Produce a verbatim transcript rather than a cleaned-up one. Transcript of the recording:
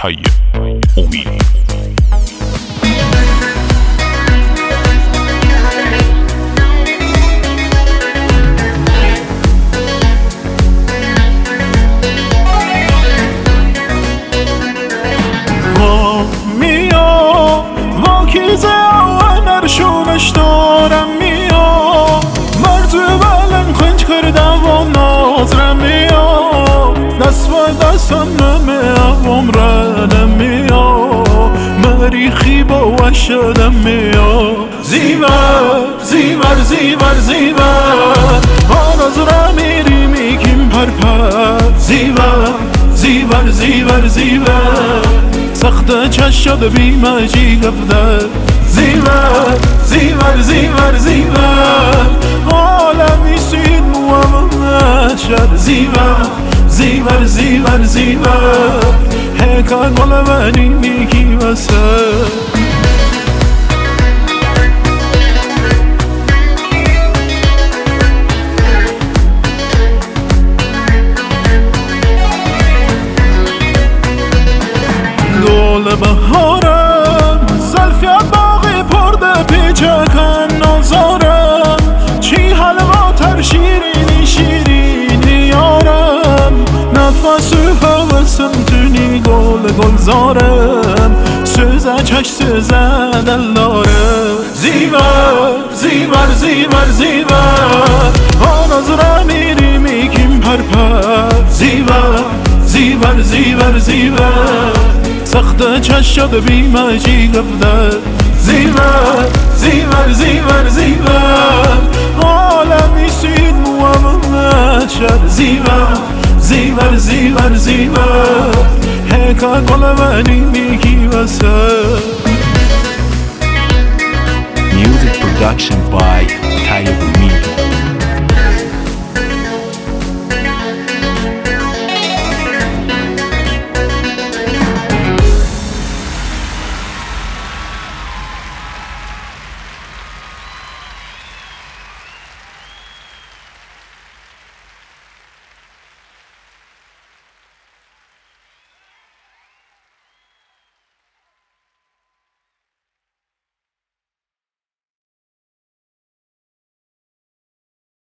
طيب أميري. کیزه و نرشونش دارم میا مرد بلم خنج کردم و نازرم میا دست و دستم نمیم رنم میا مریخی با وشدم میا زیور زیور زیور زیور آن از را میری میگیم پر پر زیور زیور زیور زیور سخت چشد بیمه جی گفته زیور زیور زیور زیور عالمی سید موامن شد زیور زیور زیور زیور هکا گل منی میگی وسه گل بهارم زلفیا باقی پرده پیچکن نازارم چی حلواتر شیرینی شیرینی یارم نفس هوسم تونی گل گلزارم سوزه چش سوزه دلارم زیور زیور زیور زیور آن از را میری میگیم پر پر زیور زیور زیور زیور سخت چشد بیمه جی گفته زیور زیور زیور زیور عالمی سید موامن شد زیور زیور زیور زیور هکا گل منی میگی وسه. Music production by